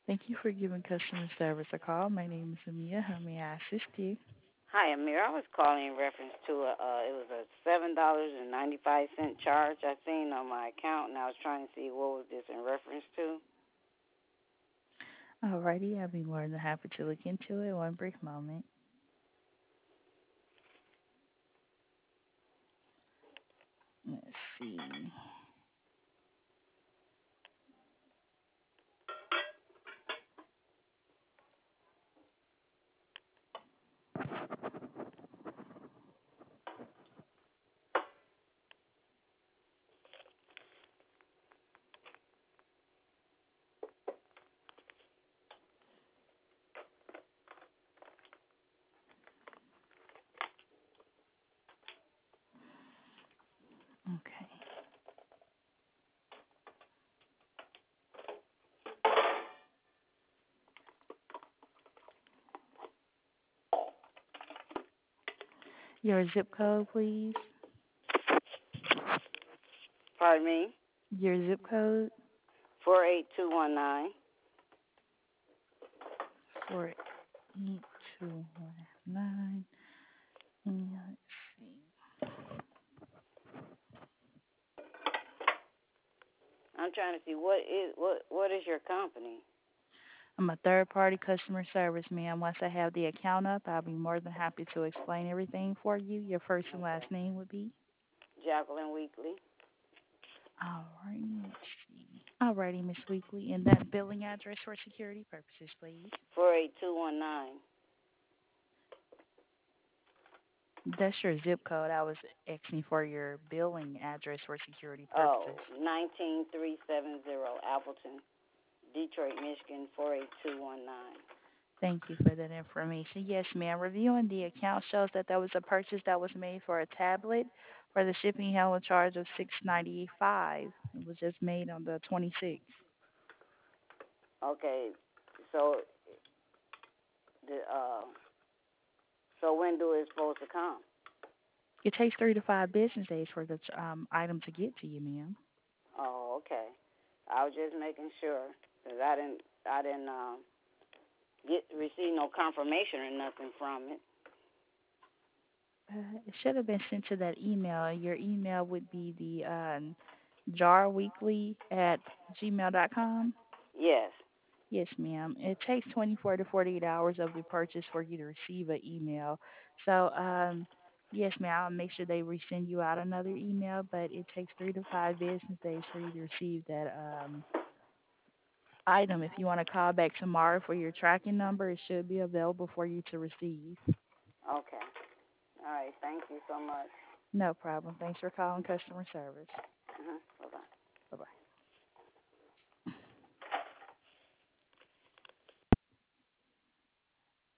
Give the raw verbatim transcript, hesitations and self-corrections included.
Thank you for giving customer service a call. My name is Amia. How may I assist you? Hi, Amir. I was calling in reference to a, uh, it was a seven dollars and ninety five cent charge I seen on my account, and I was trying to see what was this in reference to. Alrighty, I'll be more than happy to look into it. One brief moment. Let's see. Okay. Your zip code, please. Pardon me. Your zip code. Four eight two one nine. Four eight two one nine. Let's see. I'm trying to see what is what what is your company? I'm a third party customer service, ma'am. Once I have the account up, I'll be more than happy to explain everything for you. Your first and Okay. last name would be? Jacqueline Weekly. Alrighty, let's see. Alrighty, Miss Weekly. And that billing address for security purposes, please. Four eight two one nine. That's your zip code. I was asking for your billing address for security Oh, purposes. nineteen three seven zero Appleton, Detroit, Michigan four eight two one nine. Thank you for that information. Yes, ma'am. Reviewing the account shows that there was a purchase that was made for a tablet for the shipping handling charge of six ninety five. It was just made on the twenty sixth. Okay. So the uh so when do it supposed to come? It takes three to five business days for the um, item to get to you, ma'am. Oh, okay. I was just making sure because I didn't I didn't um get receive no confirmation or nothing from it. Uh, it should have been sent to that email. Your email would be the um, jarweekly at gmail dot com. Yes. Yes, ma'am. It takes twenty-four to forty-eight hours of the purchase for you to receive an email. So, um, yes, ma'am, I'll make sure they resend you out another email, but it takes three to five business days for you to receive that um, item. If you want to call back tomorrow for your tracking number, it should be available for you to receive. Okay. All right. Thank you so much. No problem. Thanks for calling customer service.